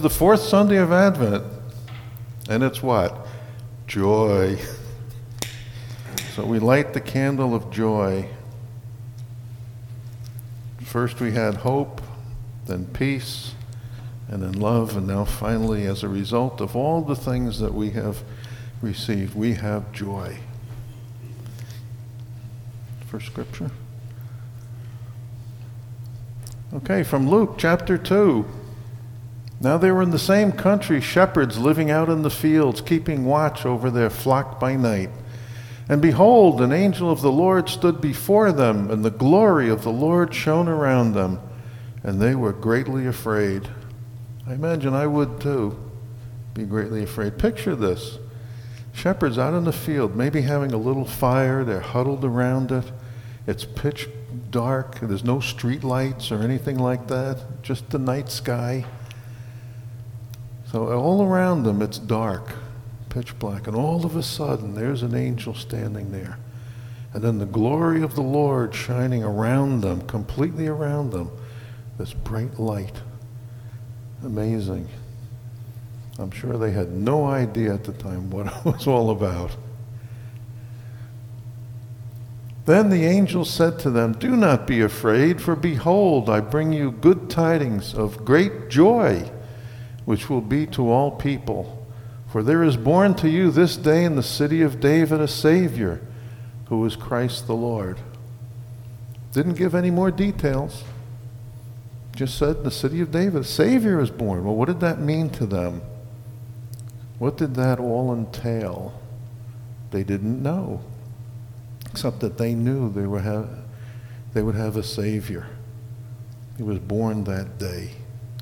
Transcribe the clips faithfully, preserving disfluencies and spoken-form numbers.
The fourth Sunday of Advent, and it's what? Joy. So we light the candle of joy. First we had hope, then peace, and then love, and now finally, as a result of all the things that we have received, we have joy. First scripture. Okay, from Luke chapter two. Now they were in the same country, shepherds living out in the fields, keeping watch over their flock by night. And behold, an angel of the Lord stood before them, and the glory of the Lord shone around them, and they were greatly afraid. I imagine I would too, be greatly afraid. Picture this. Shepherds out in the field, maybe having a little fire, they're huddled around it. It's pitch dark, there's no street lights or anything like that, just the night sky. So all around them it's dark, pitch black, and all of a sudden there's an angel standing there. And then the glory of the Lord shining around them, completely around them, this bright light. Amazing. I'm sure they had no idea at the time what it was all about. Then the angel said to them, "Do not be afraid, for behold, I bring you good tidings of great joy, which will be to all people. For there is born to you this day in the city of David a Savior, who is Christ the Lord." Didn't give any more details. Just said in the city of David, a Savior is born. Well, what did that mean to them? What did that all entail? They didn't know, except that they knew they would have, they would have a Savior. He was born that day.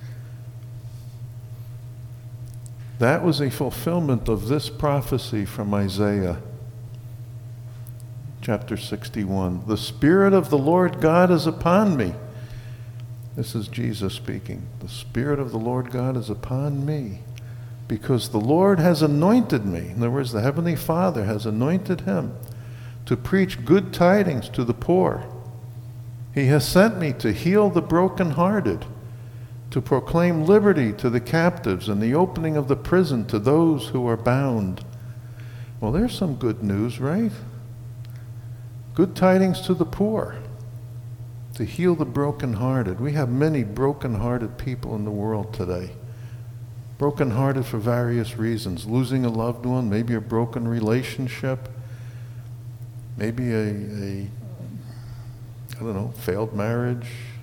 That was a fulfillment of this prophecy from Isaiah chapter sixty-one. "The Spirit of the Lord God is upon me." This is Jesus speaking. "The Spirit of the Lord God is upon me, because the Lord has anointed me." In other words, the Heavenly Father has anointed him to preach good tidings to the poor. "He has sent me to heal the brokenhearted, to proclaim liberty to the captives and the opening of the prison to those who are bound." Well, there's some good news, right? Good tidings to the poor, to heal the brokenhearted. We have many brokenhearted people in the world today. Brokenhearted for various reasons. Losing a loved one, maybe a broken relationship, maybe a, a I don't know, failed marriage,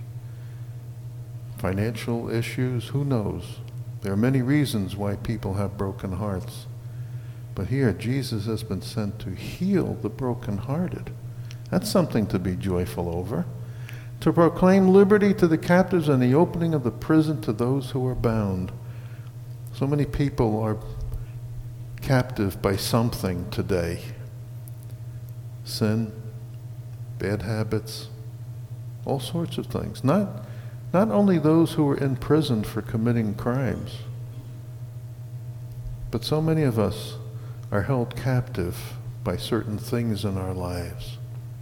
financial issues, who knows? There are many reasons why people have broken hearts. But here, Jesus has been sent to heal the brokenhearted. That's something to be joyful over. To proclaim liberty to the captives and the opening of the prison to those who are bound. So many people are captive by something today. Sin, bad habits, all sorts of things. Not Not only those who are in prison for committing crimes, but so many of us are held captive by certain things in our lives.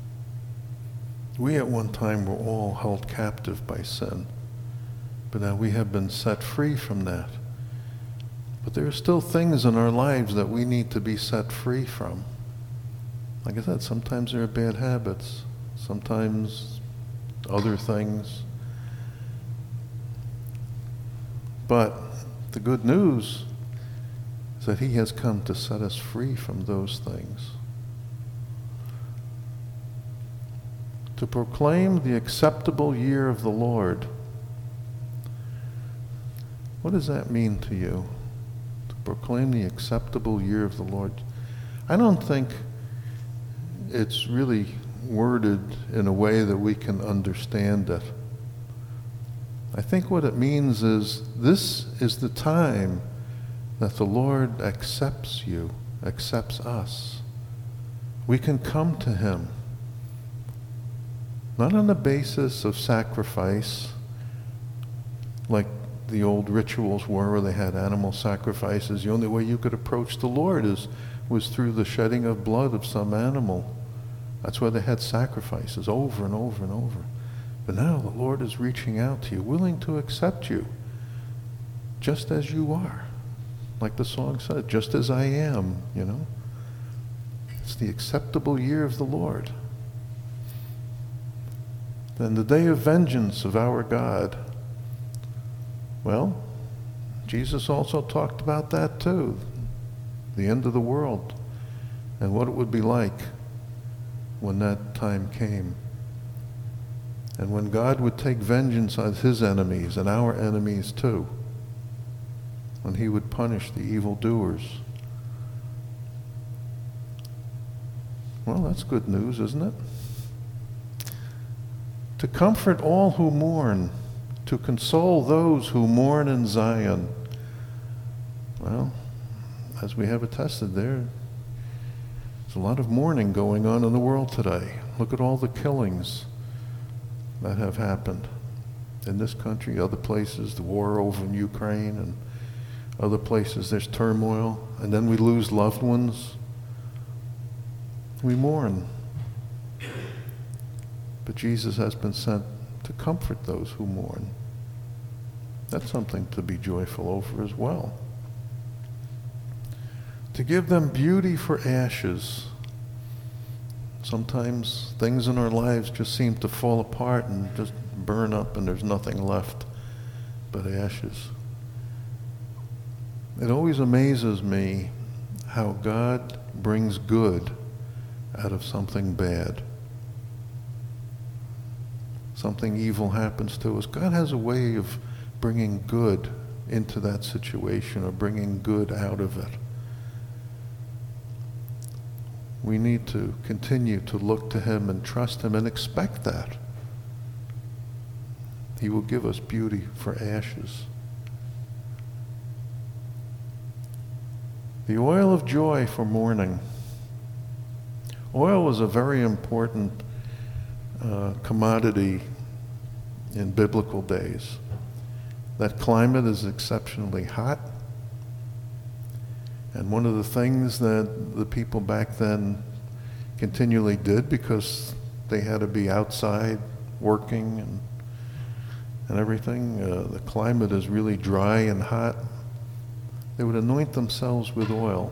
We at one time were all held captive by sin, but now we have been set free from that. But there are still things in our lives that we need to be set free from. Like I said, sometimes there are bad habits, sometimes other things. But the good news is that he has come to set us free from those things. To proclaim the acceptable year of the Lord. What does that mean to you? To proclaim the acceptable year of the Lord. I don't think it's really worded in a way that we can understand it. I think what it means is this is the time that the Lord accepts you, accepts us. We can come to him, not on the basis of sacrifice, like the old rituals were where they had animal sacrifices. The only way you could approach the Lord is was through the shedding of blood of some animal. That's why they had sacrifices over and over and over. But now the Lord is reaching out to you, willing to accept you, just as you are. Like the song said, just as I am, you know. It's the acceptable year of the Lord. Then the day of vengeance of our God. Well, Jesus also talked about that too. The end of the world and what it would be like when that time came. And when God would take vengeance on his enemies and our enemies too. When he would punish the evildoers. Well, that's good news, isn't it? To comfort all who mourn, to console those who mourn in Zion. Well, as we have attested there, there's a lot of mourning going on in the world today. Look at all the killings that have happened in this country, other places, the war over in Ukraine, and other places there's turmoil, and then we lose loved ones. We mourn. But Jesus has been sent to comfort those who mourn. That's something to be joyful over as well. To give them beauty for ashes. Sometimes things in our lives just seem to fall apart and just burn up and there's nothing left but ashes. It always amazes me how God brings good out of something bad. Something evil happens to us. God has a way of bringing good into that situation or bringing good out of it. We need to continue to look to him and trust him and expect that. He will give us beauty for ashes. The oil of joy for mourning. Oil was a very important uh, commodity in biblical days. That climate is exceptionally hot. And one of the things that the people back then continually did, because they had to be outside working and, and everything, uh, the climate is really dry and hot, they would anoint themselves with oil.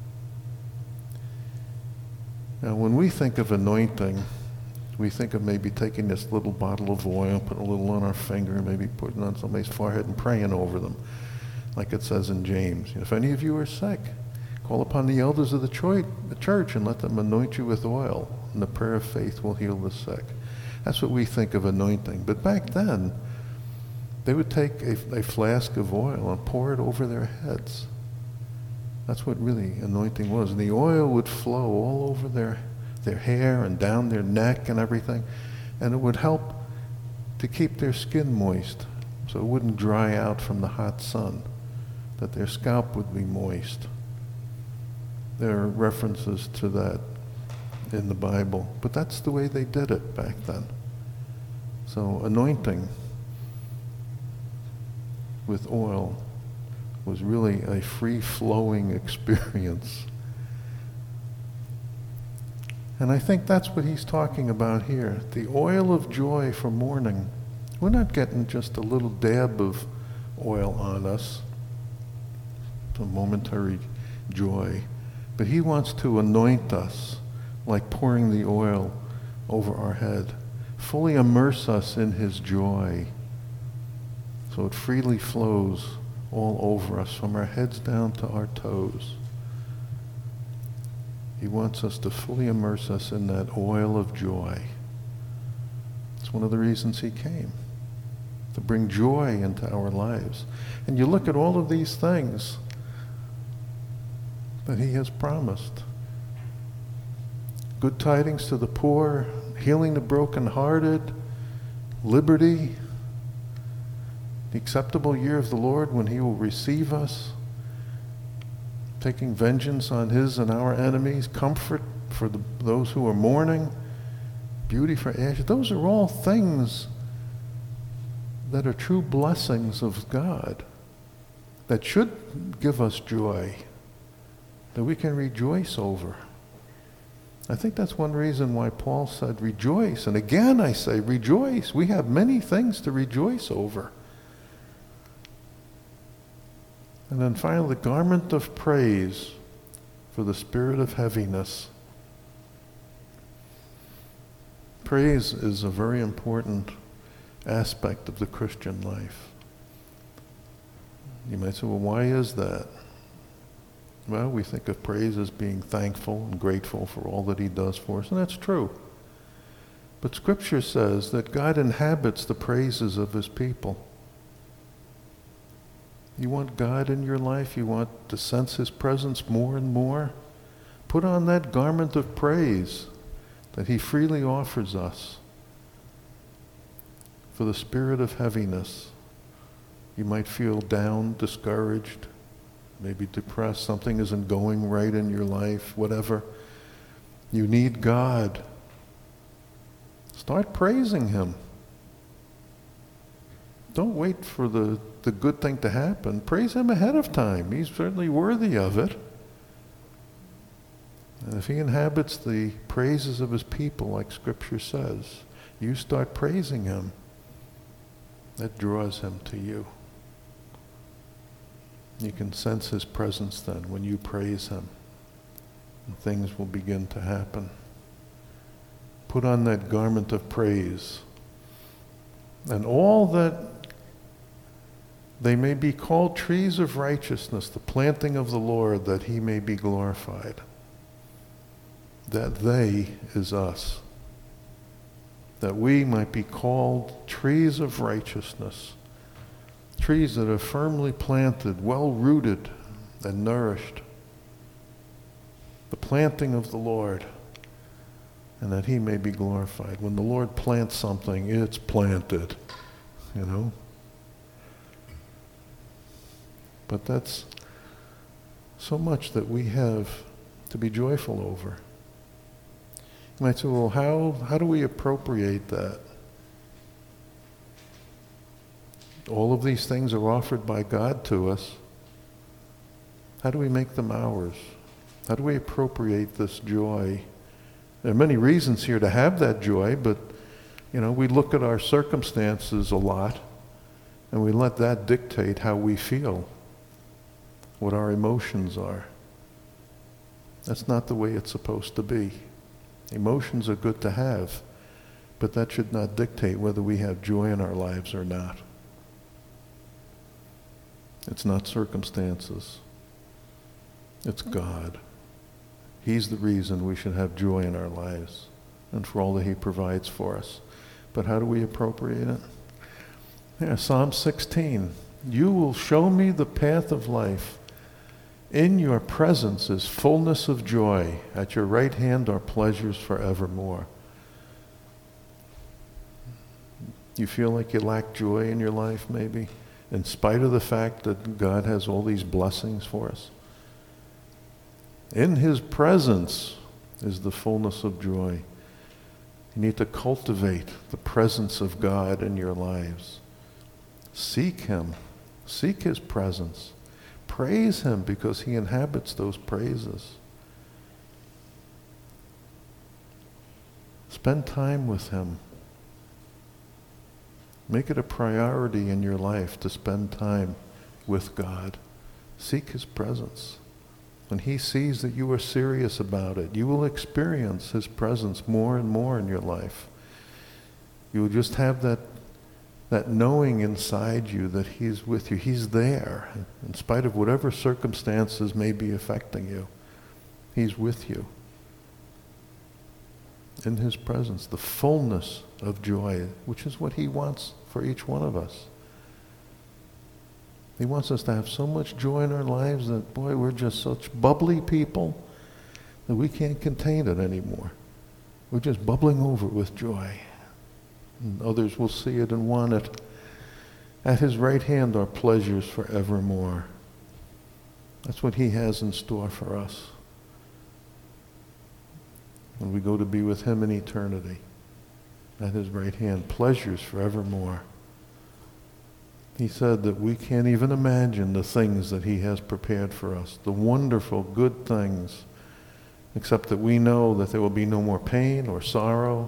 Now, when we think of anointing, we think of maybe taking this little bottle of oil, putting a little on our finger, maybe putting it on somebody's forehead and praying over them, like it says in James. If any of you are sick, call upon the elders of the church and let them anoint you with oil, and the prayer of faith will heal the sick. That's what we think of anointing. But back then, they would take a, a flask of oil and pour it over their heads. That's what really anointing was. And the oil would flow all over their, their hair and down their neck and everything. And it would help to keep their skin moist so it wouldn't dry out from the hot sun, that their scalp would be moist. There are references to that in the Bible, but that's the way they did it back then. So anointing with oil was really a free-flowing experience. And I think that's what he's talking about here. The oil of joy for mourning. We're not getting just a little dab of oil on us, some momentary joy, but he wants to anoint us like pouring the oil over our head, fully immerse us in his joy so it freely flows all over us from our heads down to our toes. He wants us to fully immerse us in that oil of joy. It's one of the reasons he came, to bring joy into our lives. And you look at all of these things that he has promised. Good tidings to the poor, healing the brokenhearted, liberty, the acceptable year of the Lord when he will receive us, taking vengeance on his and our enemies, comfort for the, those who are mourning, beauty for ashes. Those are all things that are true blessings of God that should give us joy, that we can rejoice over. I think that's one reason why Paul said rejoice. And again I say rejoice. We have many things to rejoice over. And then finally, the garment of praise for the spirit of heaviness. Praise is a very important aspect of the Christian life. You might say, well, why is that? Well, we think of praise as being thankful and grateful for all that he does for us, and that's true. But Scripture says that God inhabits the praises of his people. You want God in your life? You want to sense his presence more and more? Put on that garment of praise that he freely offers us for the spirit of heaviness. You might feel down, discouraged, maybe depressed, something isn't going right in your life, whatever. You need God. Start praising him. Don't wait for the, the good thing to happen. Praise him ahead of time. He's certainly worthy of it. And if he inhabits the praises of his people, like Scripture says, you start praising him. That draws him to you. You can sense his presence then when you praise him. And things will begin to happen. Put on that garment of praise. And all that they may be called trees of righteousness, the planting of the Lord, that he may be glorified. That they is us. That we might be called trees of righteousness. Trees that are firmly planted, well rooted and nourished. The planting of the Lord. And that he may be glorified. When the Lord plants something, it's planted. You know? But that's so much that we have to be joyful over. You might say, well, how, how do we appropriate that? All of these things are offered by God to us. How do we make them ours? How do we appropriate this joy? There are many reasons here to have that joy, but, you know, we look at our circumstances a lot, and we let that dictate how we feel, what our emotions are. That's not the way it's supposed to be. Emotions are good to have, but that should not dictate whether we have joy in our lives or not. It's not circumstances. It's God. He's the reason we should have joy in our lives and for all that he provides for us. But how do we appropriate it? Yeah, Psalm sixteen. You will show me the path of life. In your presence is fullness of joy. At your right hand are pleasures forevermore. You feel like you lack joy in your life, maybe, in spite of the fact that God has all these blessings for us? In his presence is the fullness of joy. You need to cultivate the presence of God in your lives. Seek him. Seek his presence. Praise him because he inhabits those praises. Spend time with him. Make it a priority in your life to spend time with God. Seek his presence. When he sees that you are serious about it, you will experience his presence more and more in your life. You will just have that that knowing inside you that he's with you. He's there. In spite of whatever circumstances may be affecting you, he's with you. In his presence, the fullness of joy, which is what he wants for each one of us. He wants us to have so much joy in our lives that, boy, we're just such bubbly people that we can't contain it anymore. We're just bubbling over with joy. And others will see it and want it. At his right hand are pleasures forevermore. That's what he has in store for us when we go to be with him in eternity. At his right hand, pleasures forevermore. He said that we can't even imagine the things that he has prepared for us, the wonderful, good things, except that we know that there will be no more pain or sorrow,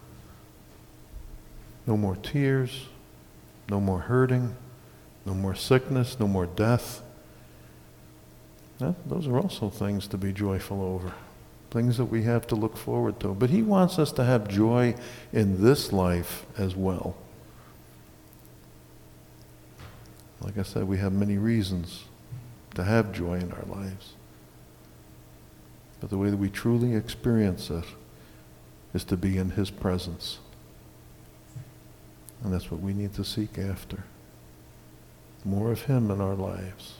no more tears, no more hurting, no more sickness, no more death. That, those are also things to be joyful over, things that we have to look forward to. But he wants us to have joy in this life as well. Like I said, we have many reasons to have joy in our lives. But the way that we truly experience it is to be in his presence. And that's what we need to seek after. More of him in our lives.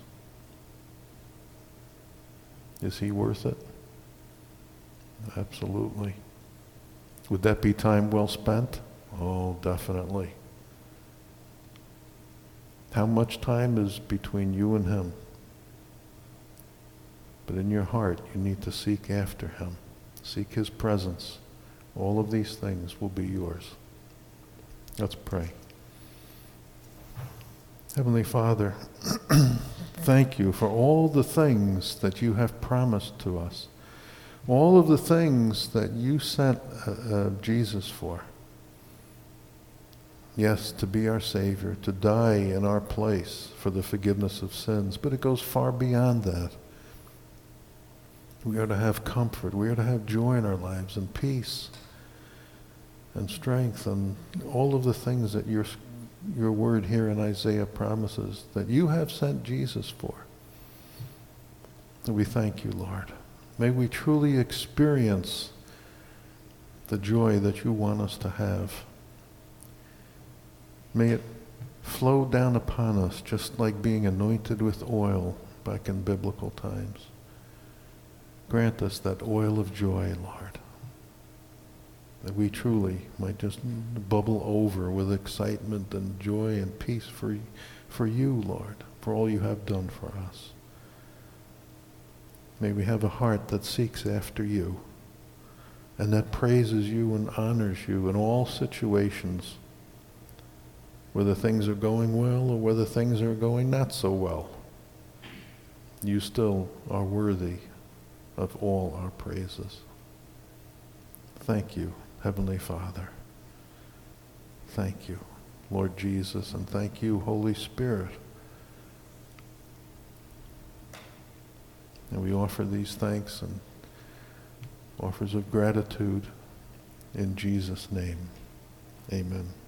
Is he worth it? Absolutely. Would that be time well spent? Oh, definitely. How much time is between you and him? But in your heart, you need to seek after him. Seek his presence. All of these things will be yours. Let's pray. Heavenly Father, thank you for all the things that you have promised to us. All of the things that you sent uh, uh, Jesus for. Yes, to be our Savior, to die in our place for the forgiveness of sins, but it goes far beyond that. We are to have comfort, we are to have joy in our lives, and peace, and strength, and all of the things that your, your word here in Isaiah promises, that you have sent Jesus for. And we thank you, Lord. May we truly experience the joy that you want us to have. May it flow down upon us just like being anointed with oil back in biblical times. Grant us that oil of joy, Lord, that we truly might just bubble over with excitement and joy and peace for, for you, Lord, for all you have done for us. May we have a heart that seeks after you and that praises you and honors you in all situations, whether things are going well or whether things are going not so well. You still are worthy of all our praises. Thank you, Heavenly Father. Thank you, Lord Jesus, and thank you, Holy Spirit. And we offer these thanks and offers of gratitude in Jesus' name. Amen.